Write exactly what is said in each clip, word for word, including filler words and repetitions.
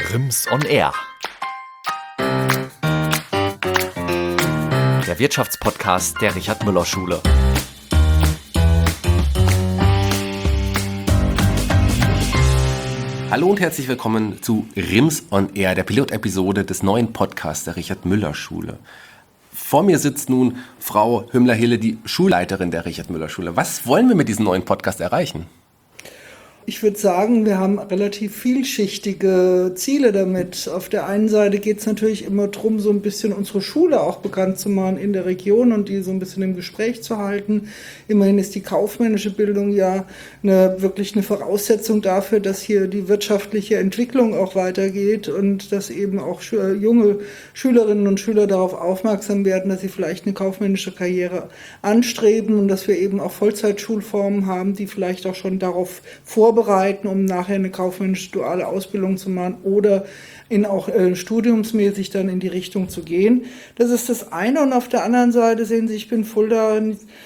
Rims on Air. Der Wirtschaftspodcast der Richard-Müller-Schule. Hallo und herzlich willkommen zu Rims on Air, der Pilotepisode des neuen Podcasts der Richard-Müller-Schule. Vor mir sitzt nun Frau Hümmler-Hille, die Schulleiterin der Richard-Müller-Schule. Was wollen wir mit diesem neuen Podcast erreichen? Ich würde sagen, wir haben relativ vielschichtige Ziele damit. Auf der einen Seite geht es natürlich immer darum, so ein bisschen unsere Schule auch bekannt zu machen in der Region und die so ein bisschen im Gespräch zu halten. Immerhin ist die kaufmännische Bildung ja eine, wirklich eine Voraussetzung dafür, dass hier die wirtschaftliche Entwicklung auch weitergeht und dass eben auch junge Schülerinnen und Schüler darauf aufmerksam werden, dass sie vielleicht eine kaufmännische Karriere anstreben und dass wir eben auch Vollzeitschulformen haben, die vielleicht auch schon darauf vorbereiten, um nachher eine kaufmännische duale Ausbildung zu machen oder in auch äh, studiumsmäßig dann in die Richtung zu gehen. Das ist das eine. Und auf der anderen Seite sehen Sie, ich bin Fulda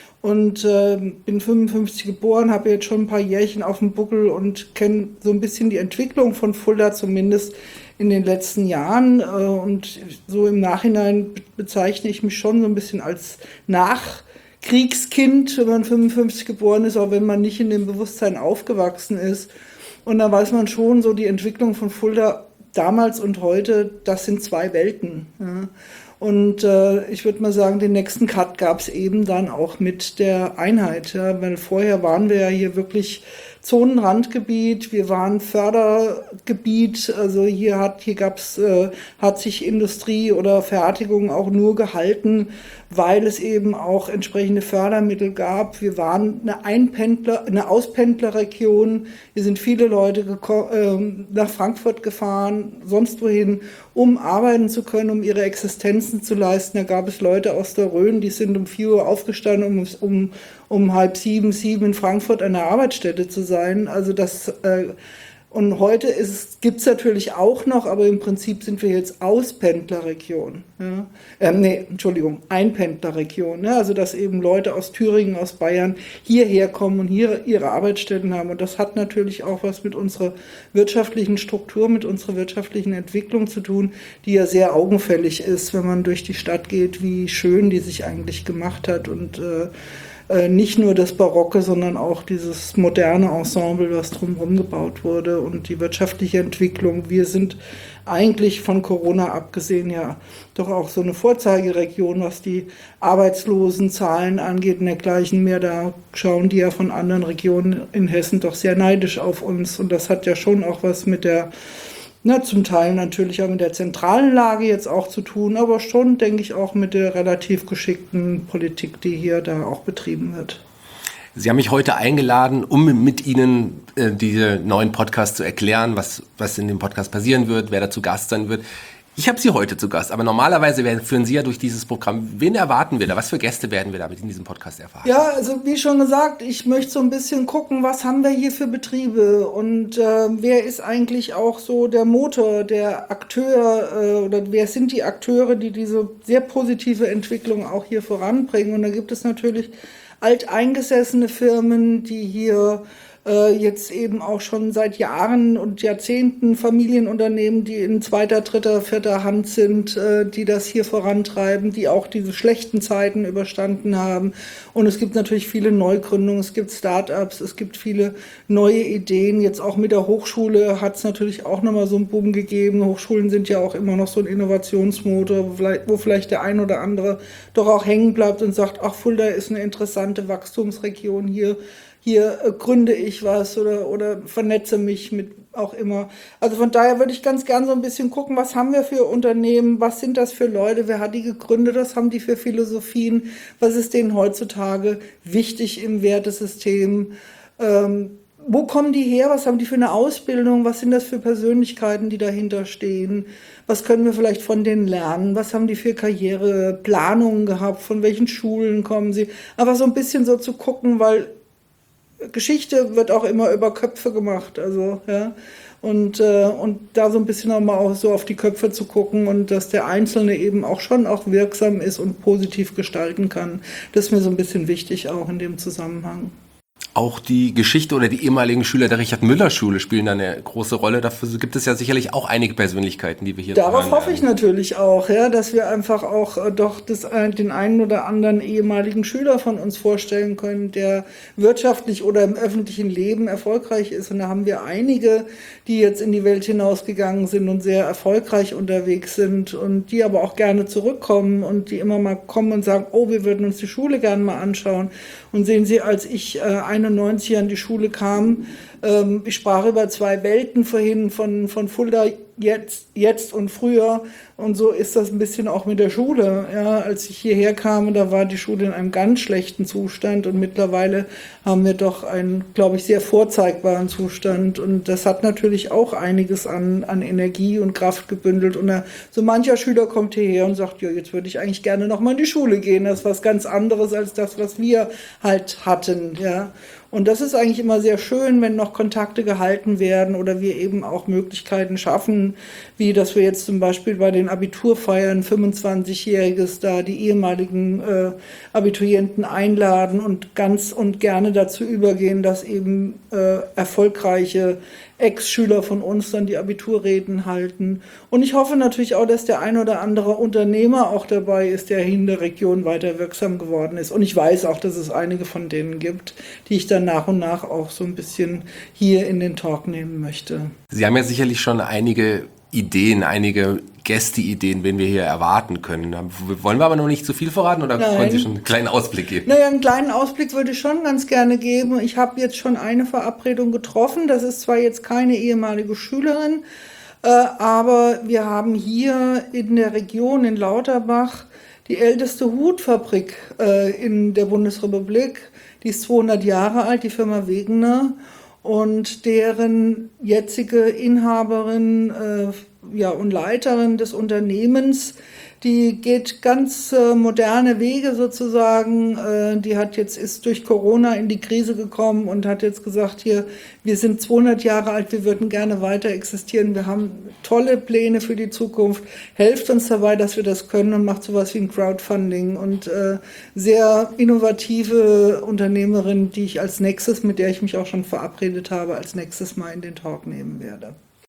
und äh, bin fünfundfünfzig geboren, habe jetzt schon ein paar Jährchen auf dem Buckel und kenne so ein bisschen die Entwicklung von Fulda zumindest in den letzten Jahren. Äh, und so im Nachhinein bezeichne ich mich schon so ein bisschen als Nach- Kriegskind, wenn man fünfundfünfzig geboren ist, auch wenn man nicht in dem Bewusstsein aufgewachsen ist. Und da weiß man schon, so die Entwicklung von Fulda damals und heute, das sind zwei Welten. Ja. Und äh, ich würde mal sagen, den nächsten Cut gab es eben dann auch mit der Einheit. Ja, weil vorher waren wir ja hier wirklich Zonenrandgebiet, wir waren Fördergebiet, also hier hat hier gab's äh, hat sich Industrie oder Fertigung auch nur gehalten, weil es eben auch entsprechende Fördermittel gab. Wir waren eine Einpendler, eine Auspendlerregion. Hier sind viele Leute geko- äh, nach Frankfurt gefahren, sonst wohin, um arbeiten zu können, um ihre Existenzen zu leisten. Da gab es Leute aus der Rhön, die sind um vier Uhr aufgestanden, um, um, um halb sieben, sieben in Frankfurt an der Arbeitsstätte zu sein. Also das äh, und heute gibt es natürlich auch noch, aber im Prinzip sind wir jetzt Auspendlerregion. Ja? Ähm, nee, Entschuldigung, Einpendlerregion. Ne? Also dass eben Leute aus Thüringen, aus Bayern hierher kommen und hier ihre Arbeitsstätten haben. Und das hat natürlich auch was mit unserer wirtschaftlichen Struktur, mit unserer wirtschaftlichen Entwicklung zu tun, die ja sehr augenfällig ist, wenn man durch die Stadt geht, wie schön die sich eigentlich gemacht hat und äh, nicht nur das Barocke, sondern auch dieses moderne Ensemble, was drumherum gebaut wurde und die wirtschaftliche Entwicklung. Wir sind eigentlich von Corona abgesehen ja doch auch so eine Vorzeigeregion, was die Arbeitslosenzahlen angeht und dergleichen mehr. Da schauen die ja von anderen Regionen in Hessen doch sehr neidisch auf uns. Und das hat ja schon auch was mit der Na, zum Teil natürlich auch mit der zentralen Lage jetzt auch zu tun, aber schon, denke ich, auch mit der relativ geschickten Politik, die hier da auch betrieben wird. Sie haben mich heute eingeladen, um mit Ihnen äh, diese neuen Podcasts zu erklären, was, was in dem Podcast passieren wird, wer da zu Gast sein wird. Ich habe Sie heute zu Gast, aber normalerweise werden, führen Sie ja durch dieses Programm. Wen erwarten wir da? Was für Gäste werden wir da mit in diesem Podcast erfahren? Ja, also wie schon gesagt, ich möchte so ein bisschen gucken, was haben wir hier für Betriebe und äh, wer ist eigentlich auch so der Motor, der Akteur äh, oder wer sind die Akteure, die diese sehr positive Entwicklung auch hier voranbringen. Und da gibt es natürlich alteingesessene Firmen, die hier jetzt eben auch schon seit Jahren und Jahrzehnten Familienunternehmen, die in zweiter, dritter, vierter Hand sind, die das hier vorantreiben, die auch diese schlechten Zeiten überstanden haben. Und es gibt natürlich viele Neugründungen, es gibt Start-ups, es gibt viele neue Ideen. Jetzt auch mit der Hochschule hat es natürlich auch nochmal so einen Boom gegeben. Hochschulen sind ja auch immer noch so ein Innovationsmotor, wo vielleicht der ein oder andere doch auch hängen bleibt und sagt, ach, Fulda ist eine interessante Wachstumsregion hier. Hier äh, gründe ich was oder, oder vernetze mich mit auch immer. Also von daher würde ich ganz gern so ein bisschen gucken, was haben wir für Unternehmen, was sind das für Leute, wer hat die gegründet, was haben die für Philosophien, was ist denen heutzutage wichtig im Wertesystem, ähm, wo kommen die her, was haben die für eine Ausbildung, was sind das für Persönlichkeiten, die dahinter stehen, was können wir vielleicht von denen lernen, was haben die für Karriereplanungen gehabt, von welchen Schulen kommen sie, aber so ein bisschen so zu gucken, weil Geschichte wird auch immer über Köpfe gemacht, also ja, und äh, und da so ein bisschen auch mal auch so auf die Köpfe zu gucken und dass der Einzelne eben auch schon auch wirksam ist und positiv gestalten kann, das ist mir so ein bisschen wichtig auch in dem Zusammenhang. Auch die Geschichte oder die ehemaligen Schüler der Richard-Müller-Schule spielen da eine große Rolle. Dafür gibt es ja sicherlich auch einige Persönlichkeiten, die wir hier Darauf hoffe werden. ich natürlich auch, ja, dass wir einfach auch äh, doch das, äh, den einen oder anderen ehemaligen Schüler von uns vorstellen können, der wirtschaftlich oder im öffentlichen Leben erfolgreich ist. Und da haben wir einige, die jetzt in die Welt hinausgegangen sind und sehr erfolgreich unterwegs sind und die aber auch gerne zurückkommen und die immer mal kommen und sagen, oh, wir würden uns die Schule gerne mal anschauen. Und sehen Sie, als ich äh, einundneunzig an die Schule kam, ähm, ich sprach über zwei Welten vorhin, von, von Fulda jetzt, jetzt und früher. Und so ist das ein bisschen auch mit der Schule. Ja, als ich hierher kam, da war die Schule in einem ganz schlechten Zustand. Und mittlerweile haben wir doch einen, glaube ich, sehr vorzeigbaren Zustand. Und das hat natürlich auch einiges an, an Energie und Kraft gebündelt. Und da, so mancher Schüler kommt hierher und sagt, ja, jetzt würde ich eigentlich gerne noch mal in die Schule gehen. Das ist was ganz anderes als das, was wir halt hatten. Ja. Und das ist eigentlich immer sehr schön, wenn noch Kontakte gehalten werden oder wir eben auch Möglichkeiten schaffen, wie dass wir jetzt zum Beispiel bei den Abiturfeiern fünfundzwanzigjähriges da die ehemaligen äh, Abiturienten einladen und ganz und gerne dazu übergehen, dass eben äh, erfolgreiche Ex-Schüler von uns dann die Abiturreden halten. Und ich hoffe natürlich auch, dass der ein oder andere Unternehmer auch dabei ist, der in der Region weiter wirksam geworden ist. Und ich weiß auch, dass es einige von denen gibt, die ich dann nach und nach auch so ein bisschen hier in den Talk nehmen möchte. Sie haben ja sicherlich schon einige Ideen, einige Gästeideen, wen wir hier erwarten können. Wollen wir aber noch nicht zu viel verraten oder Nein. wollen Sie schon einen kleinen Ausblick geben? Naja, einen kleinen Ausblick würde ich schon ganz gerne geben. Ich habe jetzt schon eine Verabredung getroffen. Das ist zwar jetzt keine ehemalige Schülerin, äh, aber wir haben hier in der Region in Lauterbach die älteste Hutfabrik äh, in der Bundesrepublik. Die ist zweihundert Jahre alt, die Firma Wegener. Und deren jetzige Inhaberin äh, ja, und Leiterin des Unternehmens, die geht ganz äh, moderne Wege sozusagen. Äh, die hat jetzt, ist durch Corona in die Krise gekommen und hat jetzt gesagt, hier, wir sind zweihundert Jahre alt, wir würden gerne weiter existieren. Wir haben tolle Pläne für die Zukunft. Helft uns dabei, dass wir das können und macht sowas wie ein Crowdfunding. Und äh, sehr innovative Unternehmerin, die ich als nächstes, mit der ich mich auch schon verabredet habe, als nächstes mal in den Talk nehmen werde.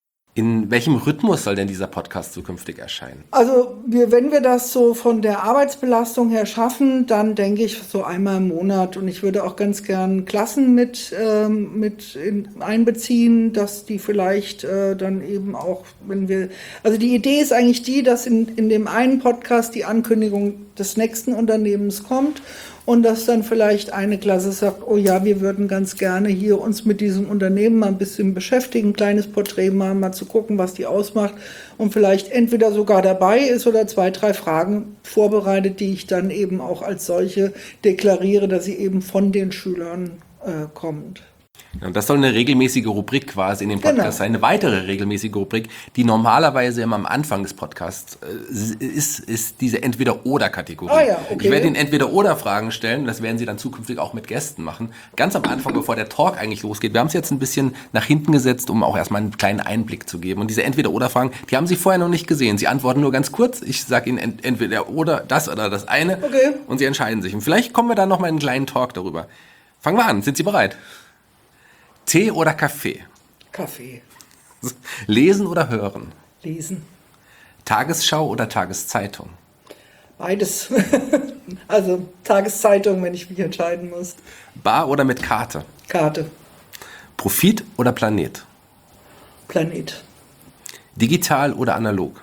In welchem Rhythmus soll denn dieser Podcast zukünftig erscheinen? Also wir, wenn wir das so von der Arbeitsbelastung her schaffen, dann denke ich so einmal im Monat. Und ich würde auch ganz gern Klassen mit, ähm, mit in, einbeziehen, dass die vielleicht äh, dann eben auch, wenn wir... Also die Idee ist eigentlich die, dass in, in dem einen Podcast die Ankündigung des nächsten Unternehmens kommt und dass dann vielleicht eine Klasse sagt, oh ja, wir würden ganz gerne hier uns mit diesem Unternehmen mal ein bisschen beschäftigen, ein kleines Porträt machen, mal zu gucken, was die ausmacht und vielleicht entweder sogar dabei ist oder zwei, drei Fragen vorbereitet, die ich dann eben auch als solche deklariere, dass sie eben von den Schülern äh, kommt. Und das soll eine regelmäßige Rubrik quasi in dem Podcast Genau. sein, eine weitere regelmäßige Rubrik, die normalerweise immer am Anfang des Podcasts äh, ist, ist diese Entweder-Oder-Kategorie. Ah ja, okay. Ich werde Ihnen Entweder-Oder-Fragen stellen, das werden Sie dann zukünftig auch mit Gästen machen. Ganz am Anfang, bevor der Talk eigentlich losgeht. Wir haben es jetzt ein bisschen nach hinten gesetzt, um auch erstmal einen kleinen Einblick zu geben. Und diese Entweder-Oder-Fragen, die haben Sie vorher noch nicht gesehen. Sie antworten nur ganz kurz. Ich sage Ihnen ent- entweder oder das oder das eine. Okay. Und Sie entscheiden sich. Und vielleicht kommen wir dann noch mal in einen kleinen Talk darüber. Fangen wir an. Sind Sie bereit? Tee oder Kaffee? Kaffee, Lesen oder hören? lesen, Tagesschau oder Tageszeitung? beides. Also Tageszeitung, wenn ich mich entscheiden muss. Bar oder mit Karte? Karte, Profit oder Planet? Planet. Digital oder analog?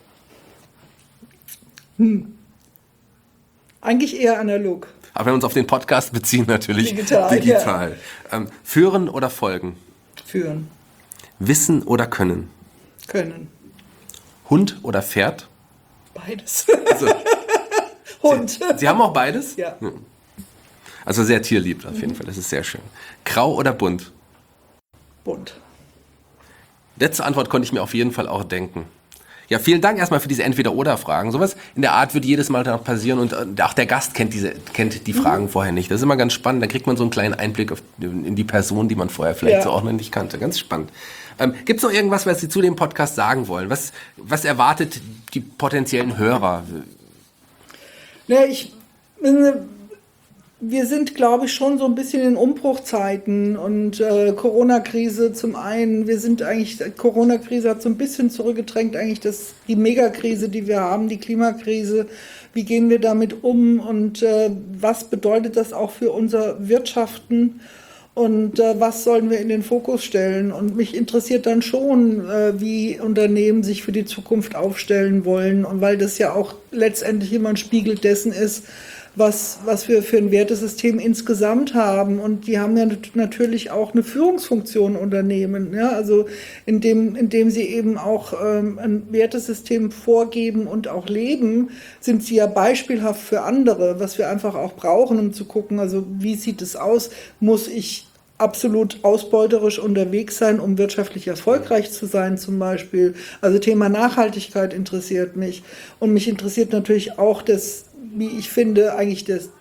Eigentlich eher analog. Aber wenn wir uns auf den Podcast beziehen, natürlich Digital, digital. Ähm, führen oder folgen? Führen, Wissen oder können? können. Hund oder Pferd? Beides. Also, Hund. Sie haben auch beides? Ja. Also sehr tierlieb auf jeden Fall, das ist sehr schön. Grau oder bunt? Bunt. Letzte Antwort konnte ich mir auf jeden Fall auch denken. Ja, vielen Dank erstmal für diese Entweder-Oder-Fragen. Sowas in der Art wird jedes Mal noch passieren und auch der Gast kennt diese kennt die Fragen mhm. vorher nicht. Das ist immer ganz spannend. Da kriegt man so einen kleinen Einblick auf, in die Person, die man vorher vielleicht Ja. so auch noch nicht kannte. Ganz spannend. Ähm, Gibt es noch irgendwas, was Sie zu dem Podcast sagen wollen? Was, was erwartet die potenziellen Hörer? Ne, ich, wir sind, glaube ich, schon so ein bisschen in Umbruchzeiten und äh, Corona-Krise zum einen. Wir sind eigentlich, Corona-Krise hat so ein bisschen zurückgedrängt, eigentlich das, die Megakrise, die wir haben, die Klimakrise. Wie gehen wir damit um und äh, was bedeutet das auch für unser Wirtschaften? Und äh, was sollen wir in den Fokus stellen? Und mich interessiert dann schon, äh, wie Unternehmen sich für die Zukunft aufstellen wollen. Und weil das ja auch letztendlich immer ein Spiegel dessen ist, was, was wir für ein Wertesystem insgesamt haben. Und die haben ja natürlich auch eine Führungsfunktion, Unternehmen. Ja? Also indem, indem sie eben auch ähm, ein Wertesystem vorgeben und auch leben, sind sie ja beispielhaft für andere, was wir einfach auch brauchen, um zu gucken, also wie sieht es aus? Muss ich absolut ausbeuterisch unterwegs sein, um wirtschaftlich erfolgreich zu sein zum Beispiel? Also Thema Nachhaltigkeit interessiert mich. Und mich interessiert natürlich auch das, wie ich finde, eigentlich das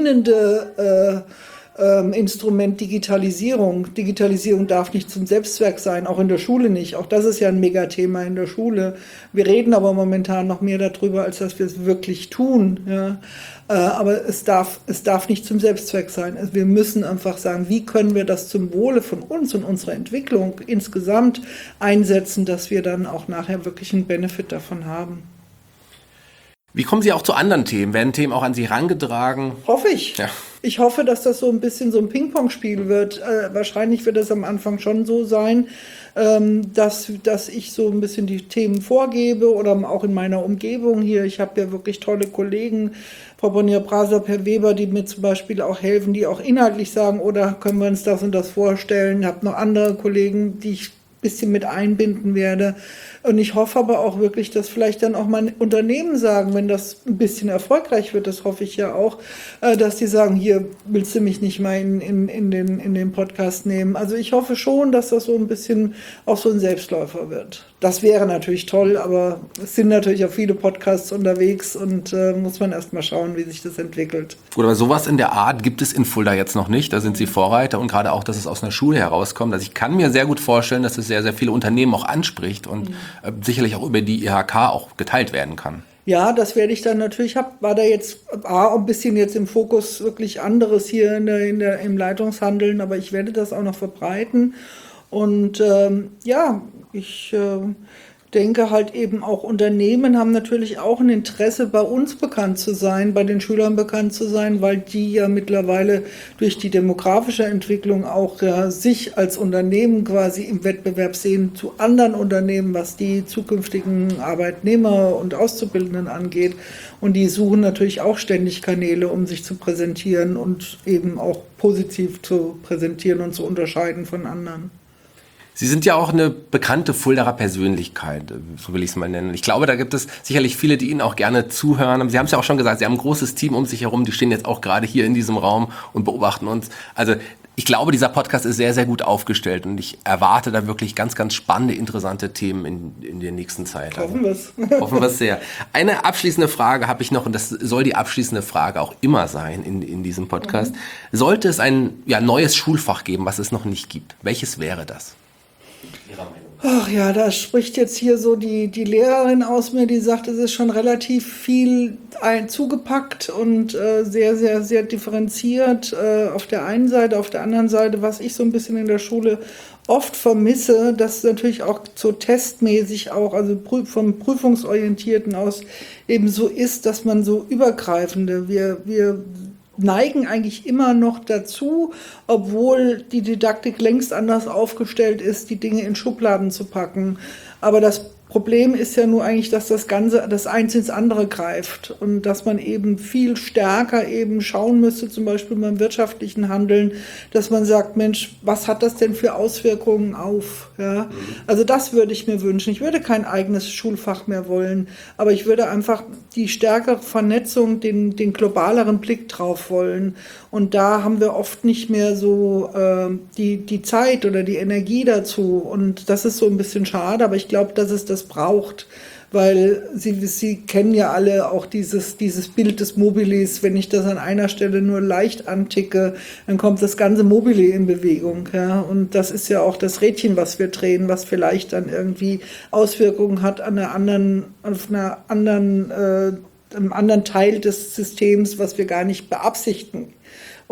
dienende äh, äh, Instrument Digitalisierung. Digitalisierung darf nicht zum Selbstzweck sein, auch in der Schule nicht. Auch das ist ja ein Megathema in der Schule. Wir reden aber momentan noch mehr darüber, als dass wir es wirklich tun. Ja. Äh, aber es darf, es darf nicht zum Selbstzweck sein. Also wir müssen einfach sagen, wie können wir das zum Wohle von uns und unserer Entwicklung insgesamt einsetzen, dass wir dann auch nachher wirklich einen Benefit davon haben. Wie kommen Sie auch zu anderen Themen? Werden Themen auch an Sie herangetragen? Hoffe ich. Ja. Ich hoffe, dass das so ein bisschen so ein Ping-Pong-Spiel wird. Äh, wahrscheinlich wird es am Anfang schon so sein, ähm, dass, dass ich so ein bisschen die Themen vorgebe oder auch in meiner Umgebung hier. Ich habe ja wirklich tolle Kollegen, Frau Bonnier-Braser, Herr Weber, die mir zum Beispiel auch helfen, die auch inhaltlich sagen, oder können wir uns das und das vorstellen. Ich habe noch andere Kollegen, die ich ein bisschen mit einbinden werde. Und ich hoffe aber auch wirklich, dass vielleicht dann auch mal Unternehmen sagen, wenn das ein bisschen erfolgreich wird, das hoffe ich ja auch, dass die sagen, hier willst du mich nicht mal in, in, in, den, in den Podcast nehmen. Also ich hoffe schon, dass das so ein bisschen auch so ein Selbstläufer wird. Das wäre natürlich toll, aber es sind natürlich auch viele Podcasts unterwegs und äh, muss man erst mal schauen, wie sich das entwickelt. Gut, aber sowas in der Art gibt es in Fulda jetzt noch nicht. Da sind Sie Vorreiter und gerade auch, dass es aus einer Schule herauskommt. Also ich kann mir sehr gut vorstellen, dass es sehr, sehr viele Unternehmen auch anspricht und mhm. sicherlich auch über die I H K auch geteilt werden kann. Ja, das werde ich dann natürlich, hab, war da jetzt ah, ein bisschen jetzt im Fokus wirklich anderes hier in der, in der, im Leitungshandeln, aber ich werde das auch noch verbreiten. Und ähm, ja, ich äh, denke halt eben auch Unternehmen haben natürlich auch ein Interesse, bei uns bekannt zu sein, bei den Schülern bekannt zu sein, weil die ja mittlerweile durch die demografische Entwicklung auch ja, sich als Unternehmen quasi im Wettbewerb sehen zu anderen Unternehmen, was die zukünftigen Arbeitnehmer und Auszubildenden angeht. Und die suchen natürlich auch ständig Kanäle, um sich zu präsentieren und eben auch positiv zu präsentieren und zu unterscheiden von anderen. Sie sind ja auch eine bekannte Fuldaer Persönlichkeit, so will ich es mal nennen. Ich glaube, da gibt es sicherlich viele, die Ihnen auch gerne zuhören. Sie haben es ja auch schon gesagt, Sie haben ein großes Team um sich herum, die stehen jetzt auch gerade hier in diesem Raum und beobachten uns. Also ich glaube, dieser Podcast ist sehr, sehr gut aufgestellt und ich erwarte da wirklich ganz, ganz spannende, interessante Themen in, in der nächsten Zeit. Hoffen wir es. Hoffen wir es sehr. Eine abschließende Frage habe ich noch und das soll die abschließende Frage auch immer sein in, in diesem Podcast. Mhm. Sollte es ein ja, neues Schulfach geben, was es noch nicht gibt, welches wäre das? Ach ja, da spricht jetzt hier so die, die Lehrerin aus mir, die sagt, es ist schon relativ viel ein, zugepackt und äh, sehr, sehr, sehr differenziert äh, auf der einen Seite. Auf der anderen Seite, was ich so ein bisschen in der Schule oft vermisse, dass natürlich auch so testmäßig auch, also prü- vom Prüfungsorientierten aus eben so ist, dass man so übergreifende, wir, wir neigen eigentlich immer noch dazu, obwohl die Didaktik längst anders aufgestellt ist, die Dinge in Schubladen zu packen. Aber das Problem ist ja nur eigentlich, dass das Ganze, das eins ins andere greift und dass man eben viel stärker eben schauen müsste, zum Beispiel beim wirtschaftlichen Handeln, dass man sagt, Mensch, was hat das denn für Auswirkungen auf? Ja? Also das würde ich mir wünschen. Ich würde kein eigenes Schulfach mehr wollen, aber ich würde einfach die stärkere Vernetzung, den, den globaleren Blick drauf wollen. Und da haben wir oft nicht mehr so äh, die, die Zeit oder die Energie dazu. Und das ist so ein bisschen schade, aber ich glaube, dass es das braucht, weil Sie, Sie kennen ja alle auch dieses, dieses Bild des Mobilis. Wenn ich das an einer Stelle nur leicht anticke, dann kommt das ganze Mobili in Bewegung. Ja? Und das ist ja auch das Rädchen, was wir drehen, was vielleicht dann irgendwie Auswirkungen hat an einer anderen, auf einer anderen, äh, einem anderen Teil des Systems, was wir gar nicht beabsichtigen.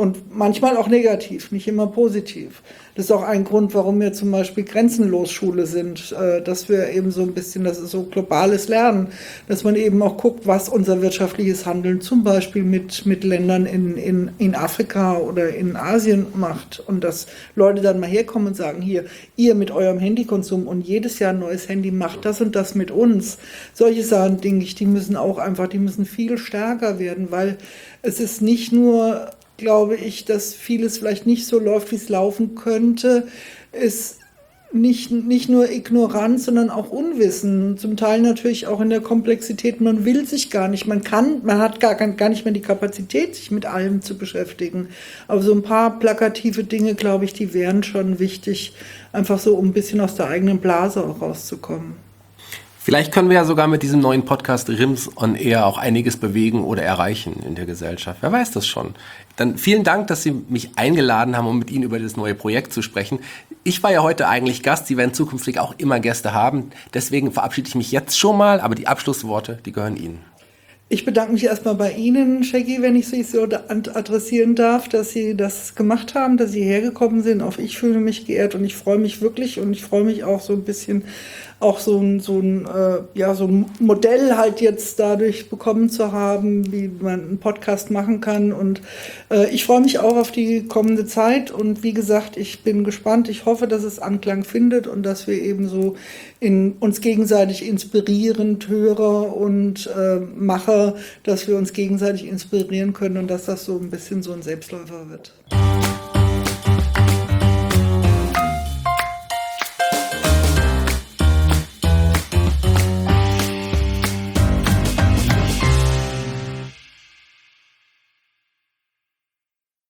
Und manchmal auch negativ, nicht immer positiv. Das ist auch ein Grund, warum wir zum Beispiel Grenzenlos Schule sind, dass wir eben so ein bisschen, das ist so globales Lernen, dass man eben auch guckt, was unser wirtschaftliches Handeln zum Beispiel mit, mit Ländern in, in, in Afrika oder in Asien macht und dass Leute dann mal herkommen und sagen, hier, ihr mit eurem Handykonsum und jedes Jahr ein neues Handy macht das und das mit uns. Solche Sachen, denke ich, die müssen auch einfach, die müssen viel stärker werden, weil es ist nicht nur, glaube ich, dass vieles vielleicht nicht so läuft, wie es laufen könnte, ist nicht, nicht nur Ignoranz, sondern auch Unwissen. Zum Teil natürlich auch in der Komplexität. Man will sich gar nicht, man kann, man hat gar, gar nicht mehr die Kapazität, sich mit allem zu beschäftigen. Aber so ein paar plakative Dinge, glaube ich, die wären schon wichtig, einfach so, um ein bisschen aus der eigenen Blase auch rauszukommen. Vielleicht können wir ja sogar mit diesem neuen Podcast Rims on Air auch einiges bewegen oder erreichen in der Gesellschaft. Wer weiß das schon. Dann vielen Dank, dass Sie mich eingeladen haben, um mit Ihnen über das neue Projekt zu sprechen. Ich war ja heute eigentlich Gast. Sie werden zukünftig auch immer Gäste haben. Deswegen verabschiede ich mich jetzt schon mal, aber die Abschlussworte, die gehören Ihnen. Ich bedanke mich erstmal bei Ihnen, Shaggy, wenn ich Sie so adressieren darf, dass Sie das gemacht haben, dass Sie hergekommen sind. Auch ich fühle mich geehrt und ich freue mich wirklich und ich freue mich auch so ein bisschen, auch so ein, so ein, äh, ja, so ein Modell halt jetzt dadurch bekommen zu haben, wie man einen Podcast machen kann. Und äh, ich freue mich auch auf die kommende Zeit. Und wie gesagt, ich bin gespannt. Ich hoffe, dass es Anklang findet und dass wir eben so in, uns gegenseitig inspirieren, Hörer und äh, Macher, dass wir uns gegenseitig inspirieren können und dass das so ein bisschen so ein Selbstläufer wird.